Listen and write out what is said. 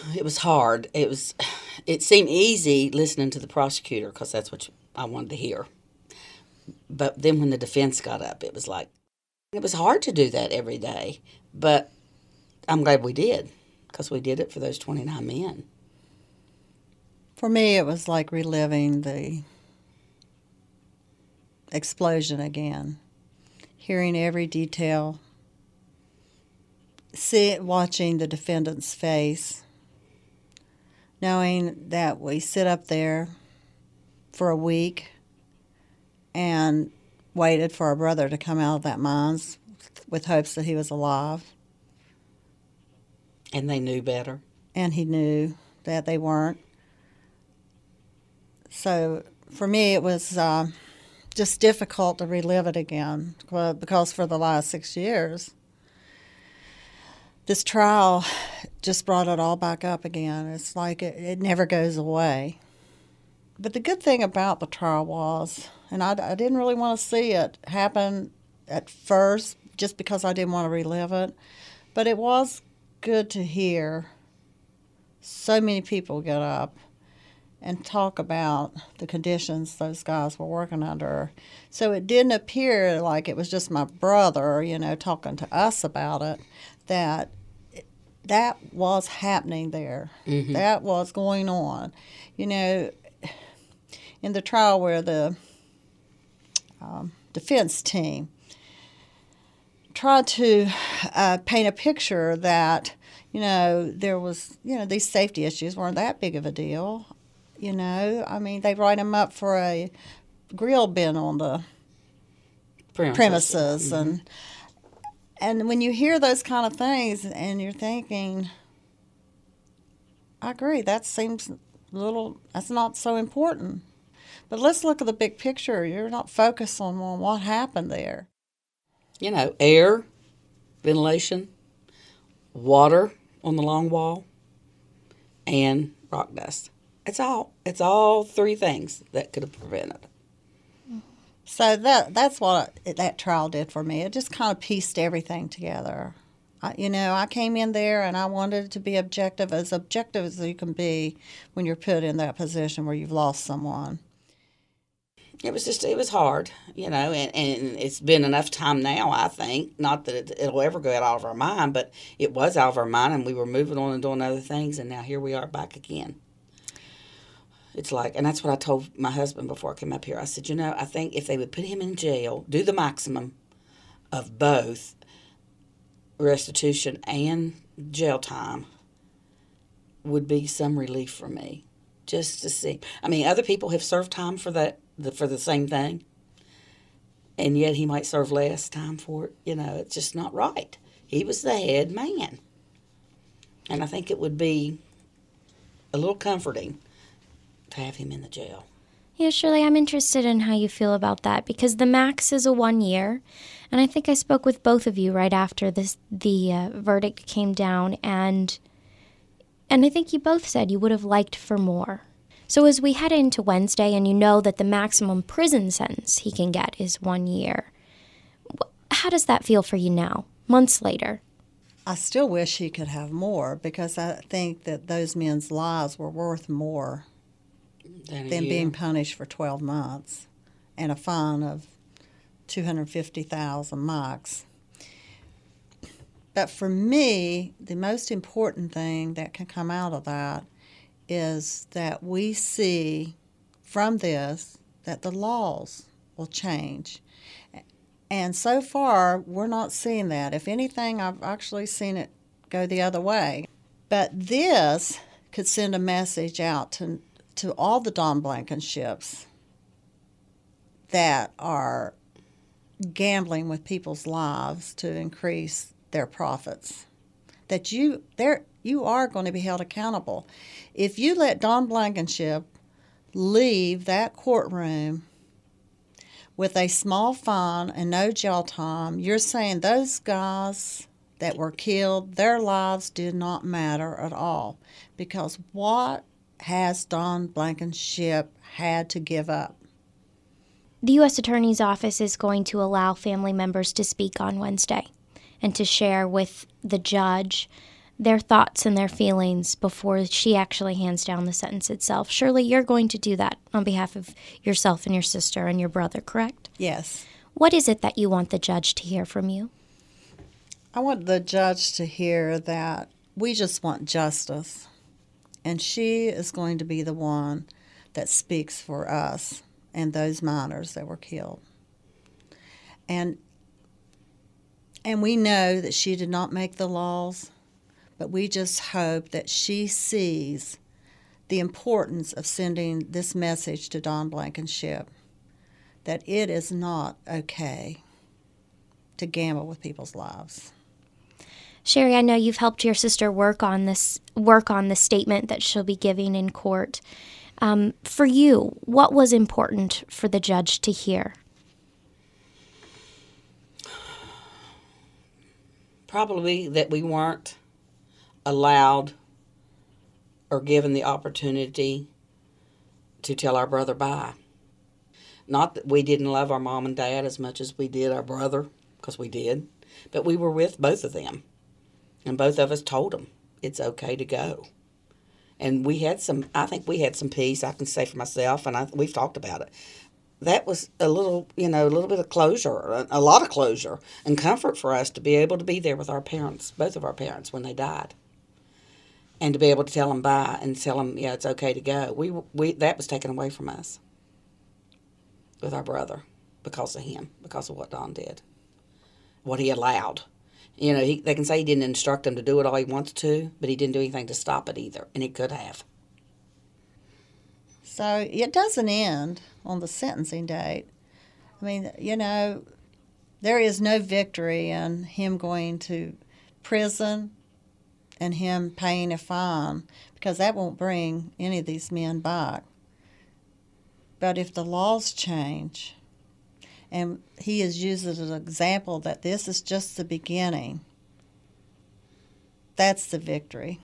It was hard. It seemed easy listening to the prosecutor because that's what I wanted to hear. But then when the defense got up, it was like, it was hard to do that every day. But I'm glad we did because we did it for those 29 men. For me, it was like reliving the explosion again, hearing every detail, watching the defendant's face, knowing that we sit up there for a week and waited for our brother to come out of that mines with hopes that he was alive. And they knew better. And he knew that they weren't. So for me, it was just difficult to relive it again because for the last 6 years, this trial just brought it all back up again. It's like it never goes away. But the good thing about the trial was, and I didn't really want to see it happen at first just because I didn't want to relive it, but it was good to hear so many people get up and talk about the conditions those guys were working under. So it didn't appear like it was just my brother, talking to us about it, that was happening there. Mm-hmm. That was going on. In the trial where the defense team tried to paint a picture that, there was, these safety issues weren't that big of a deal. They write them up for a grill bin on the premises. Mm-hmm. And when you hear those kind of things and you're thinking, I agree, that's not so important. But let's look at the big picture. You're not focused on what happened there. Air, ventilation, water on the long wall, and rock dust. It's all three things that could have prevented it. So that's what that trial did for me. It just kind of pieced everything together. I came in there and I wanted it to be objective as you can be when you're put in that position where you've lost someone. It was hard, and it's been enough time now, I think. Not that it'll ever go out of our mind, but it was out of our mind and we were moving on and doing other things, and now here we are back again. It's like, and that's what I told my husband before I came up here. I said, I think if they would put him in jail, do the maximum of both restitution and jail time, would be some relief for me. Just to see. Other people have served time for that, for the same thing, and yet he might serve less time for it. It's just not right. He was the head man. And I think it would be a little comforting to have him in the jail. Yeah, Shirley, I'm interested in how you feel about that because the max is a 1 year, and I think I spoke with both of you right after the verdict came down, and I think you both said you would have liked for more. So as we head into Wednesday, and you know that the maximum prison sentence he can get is 1 year, how does that feel for you now, months later? I still wish he could have more because I think that those men's lives were worth more than being punished for 12 months and a fine of 250,000 marks. But for me, the most important thing that can come out of that is that we see from this that the laws will change. And so far, we're not seeing that. If anything, I've actually seen it go the other way. But this could send a message out to all the Don Blankenships that are gambling with people's lives to increase their profits, that you are going to be held accountable. If you let Don Blankenship leave that courtroom with a small fine and no jail time, you're saying those guys that were killed, their lives did not matter at all. Because what has Don Blankenship had to give up? The U.S. Attorney's Office is going to allow family members to speak on Wednesday and to share with the judge their thoughts and their feelings before she actually hands down the sentence itself. Shirley, you're going to do that on behalf of yourself and your sister and your brother, correct? Yes. What is it that you want the judge to hear from you? I want the judge to hear that we just want justice, and she is going to be the one that speaks for us and those minors that were killed. And we know that she did not make the laws, but we just hope that she sees the importance of sending this message to Don Blankenship, that it is not okay to gamble with people's lives. Sherry, I know you've helped your sister work on the statement that she'll be giving in court. For you, what was important for the judge to hear? Probably that we weren't allowed or given the opportunity to tell our brother bye. Not that we didn't love our mom and dad as much as we did our brother, because we did, but we were with both of them. And both of us told them it's okay to go. And I think we had some peace, I can say for myself, and we've talked about it. That was a little bit of closure, a lot of closure and comfort for us to be able to be there with our parents, both of our parents, when they died. And to be able to tell them bye and tell them, yeah, it's okay to go. That was taken away from us with our brother because of him, because of what Don did, what he allowed. They can say he didn't instruct him to do it all he wants to, but he didn't do anything to stop it either, and he could have. So it doesn't end on the sentencing date. I mean, there is no victory in him going to prison and him paying a fine, because that won't bring any of these men back. But if the laws change, and he is used as an example that this is just the beginning, that's the victory.